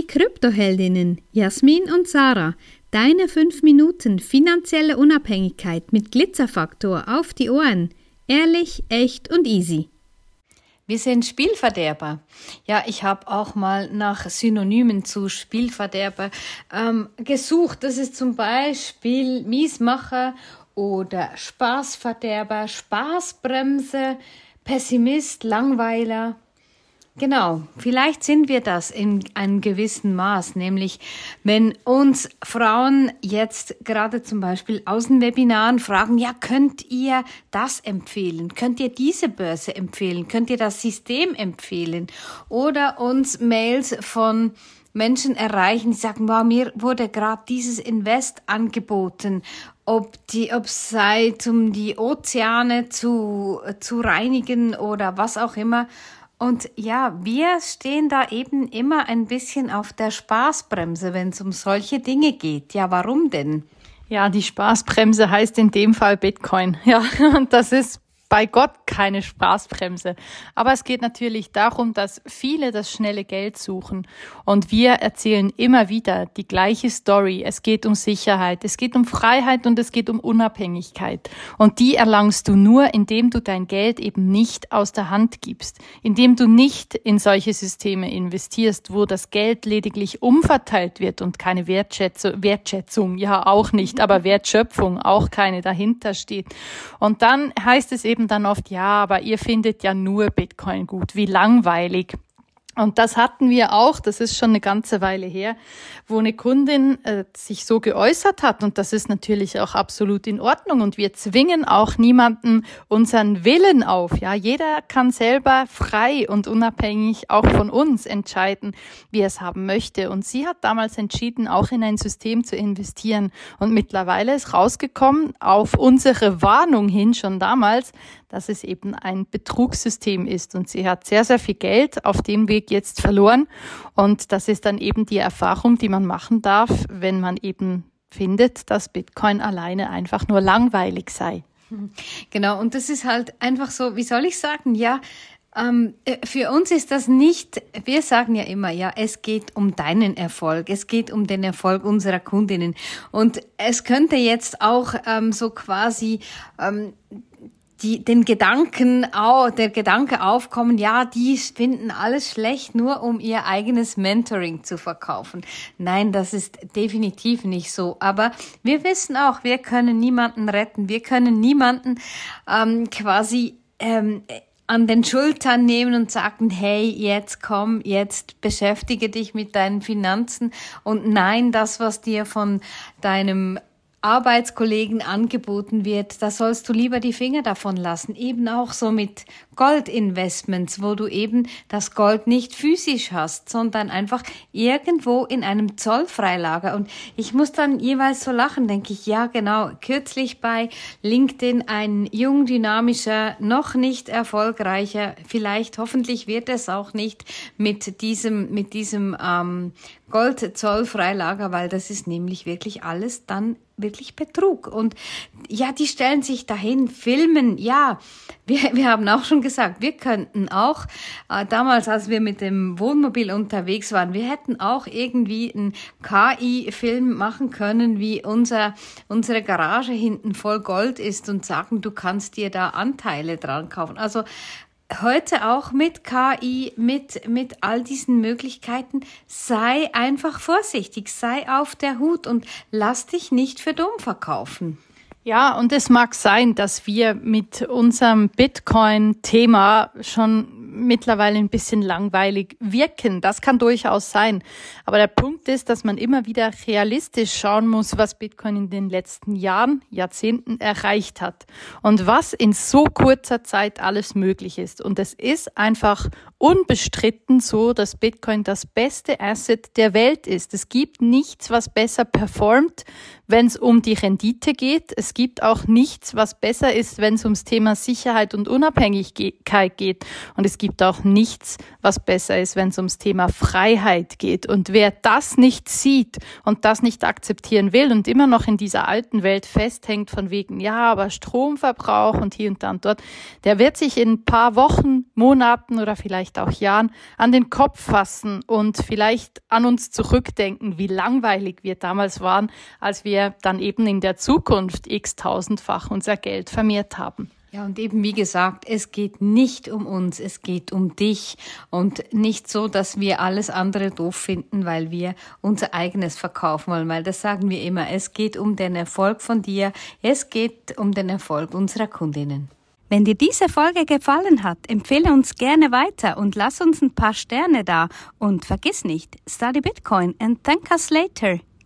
Kryptoheldinnen Jasmin und Sarah, deine 5 Minuten finanzielle Unabhängigkeit mit Glitzerfaktor auf die Ohren. Ehrlich, echt und easy. Wir sind Spielverderber. Ja, ich habe auch mal nach Synonymen zu Spielverderber gesucht. Das ist zum Beispiel Miesmacher oder Spaßverderber, Spaßbremse, Pessimist, Langweiler. Genau, vielleicht sind wir das in einem gewissen Maß, nämlich wenn uns Frauen jetzt gerade zum Beispiel aus den Webinaren fragen, ja, könnt ihr das empfehlen? Könnt ihr diese Börse empfehlen? Könnt ihr das System empfehlen? Oder uns Mails von Menschen erreichen, die sagen, wow, mir wurde gerade dieses Invest angeboten, ob es sei, um die Ozeane zu reinigen oder was auch immer. Und ja, wir stehen da eben immer ein bisschen auf der Spaßbremse, wenn es um solche Dinge geht. Ja, warum denn? Ja, die Spaßbremse heißt in dem Fall Bitcoin. Ja, und das ist bei Gott keine Spaßbremse. Aber es geht natürlich darum, dass viele das schnelle Geld suchen. Und wir erzählen immer wieder die gleiche Story. Es geht um Sicherheit, es geht um Freiheit und es geht um Unabhängigkeit. Und die erlangst du nur, indem du dein Geld eben nicht aus der Hand gibst. Indem du nicht in solche Systeme investierst, wo das Geld lediglich umverteilt wird und keine Wertschätzung, ja auch nicht, aber Wertschöpfung, auch keine dahinter steht. Und dann heißt es eben dann oft, ja, aber ihr findet ja nur Bitcoin gut, wie langweilig. Und das hatten wir auch, das ist schon eine ganze Weile her, wo eine Kundin sich so geäußert hat. Und das ist natürlich auch absolut in Ordnung. Und wir zwingen auch niemanden unseren Willen auf. Ja, jeder kann selber frei und unabhängig auch von uns entscheiden, wie er es haben möchte. Und sie hat damals entschieden, auch in ein System zu investieren. Und mittlerweile ist rausgekommen, auf unsere Warnung hin schon damals, dass es eben ein Betrugssystem ist. Und sie hat sehr, sehr viel Geld auf dem Weg jetzt verloren. Und das ist dann eben die Erfahrung, die man machen darf, wenn man eben findet, dass Bitcoin alleine einfach nur langweilig sei. Genau, und das ist halt einfach so, wie soll ich sagen, ja, für uns ist das nicht, wir sagen ja immer, ja, es geht um deinen Erfolg, es geht um den Erfolg unserer Kundinnen. Und es könnte jetzt auch so quasi der Gedanke aufkommen, ja, die finden alles schlecht, nur um ihr eigenes Mentoring zu verkaufen. Nein, das ist definitiv nicht so. Aber wir wissen auch, wir können niemanden retten. Wir können niemanden quasi an den Schultern nehmen und sagen, hey, jetzt komm, jetzt beschäftige dich mit deinen Finanzen. Und nein, das, was dir von deinem Arbeitskollegen angeboten wird, da sollst du lieber die Finger davon lassen. Eben auch so mit Goldinvestments, wo du eben das Gold nicht physisch hast, sondern einfach irgendwo in einem Zollfreilager. Und ich muss dann jeweils so lachen, denke ich, ja genau, kürzlich bei LinkedIn ein jung, dynamischer, noch nicht erfolgreicher, vielleicht hoffentlich wird es auch nicht mit diesem Gold-Zollfreilager, weil das ist nämlich wirklich alles dann wirklich Betrug. Und ja, die stellen sich dahin, filmen, ja, wir haben auch schon gesagt, wir könnten auch, damals, als wir mit dem Wohnmobil unterwegs waren, wir hätten auch irgendwie einen KI-Film machen können, wie unsere Garage hinten voll Gold ist und sagen, du kannst dir da Anteile dran kaufen. Also heute auch mit KI, mit all diesen Möglichkeiten, sei einfach vorsichtig, sei auf der Hut und lass dich nicht für dumm verkaufen. Ja, und es mag sein, dass wir mit unserem Bitcoin-Thema schon mittlerweile ein bisschen langweilig wirken. Das kann durchaus sein. Aber der Punkt ist, dass man immer wieder realistisch schauen muss, was Bitcoin in den letzten Jahren, Jahrzehnten erreicht hat und was in so kurzer Zeit alles möglich ist. Und es ist einfach unbestritten so, dass Bitcoin das beste Asset der Welt ist. Es gibt nichts, was besser performt, wenn es um die Rendite geht. Es gibt auch nichts, was besser ist, wenn es ums Thema Sicherheit und Unabhängigkeit geht. Und es gibt gibt auch nichts, was besser ist, wenn es ums Thema Freiheit geht. Und wer das nicht sieht und das nicht akzeptieren will und immer noch in dieser alten Welt festhängt von wegen, ja, aber Stromverbrauch und hier und da und dort, der wird sich in ein paar Wochen, Monaten oder vielleicht auch Jahren an den Kopf fassen und vielleicht an uns zurückdenken, wie langweilig wir damals waren, als wir dann eben in der Zukunft x-tausendfach unser Geld vermehrt haben. Ja, und eben wie gesagt, es geht nicht um uns, es geht um dich und nicht so, dass wir alles andere doof finden, weil wir unser eigenes verkaufen wollen, weil das sagen wir immer, es geht um den Erfolg von dir, es geht um den Erfolg unserer Kundinnen. Wenn dir diese Folge gefallen hat, empfehle uns gerne weiter und lass uns ein paar Sterne da und vergiss nicht, study Bitcoin and thank us later.